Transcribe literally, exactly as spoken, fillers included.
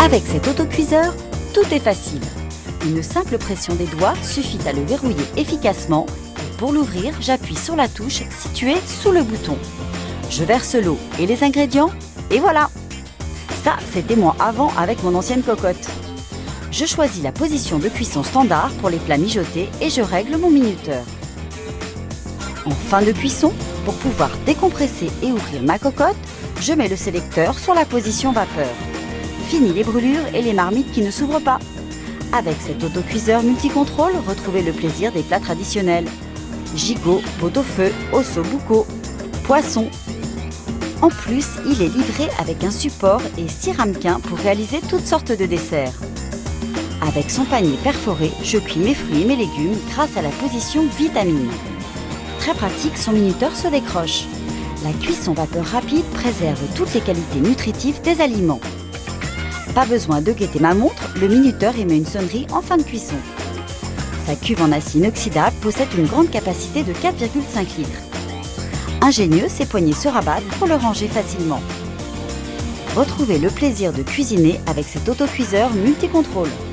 Avec cet autocuiseur, tout est facile. Une simple pression des doigts suffit à le verrouiller efficacement et pour l'ouvrir, j'appuie sur la touche située sous le bouton. Je verse l'eau et les ingrédients et voilà! Ça, c'était moi avant avec mon ancienne cocotte. Je choisis la position de cuisson standard pour les plats mijotés et je règle mon minuteur. En fin de cuisson, pour pouvoir décompresser et ouvrir ma cocotte, je mets le sélecteur sur la position vapeur. Fini les brûlures et les marmites qui ne s'ouvrent pas. Avec cet autocuiseur multicontrôle, retrouvez le plaisir des plats traditionnels. Gigot, pot-au-feu, osso-buco, poisson. En plus, il est livré avec un support et six ramequins pour réaliser toutes sortes de desserts. Avec son panier perforé, je cuis mes fruits et mes légumes grâce à la position vitamine. Très pratique, son minuteur se décroche. La cuisson vapeur rapide préserve toutes les qualités nutritives des aliments. Pas besoin de guetter ma montre, le minuteur émet une sonnerie en fin de cuisson. Sa cuve en acier inoxydable possède une grande capacité de quatre virgule cinq litres. Ingénieux, ses poignées se rabattent pour le ranger facilement. Retrouvez le plaisir de cuisiner avec cet autocuiseur multicontrôle.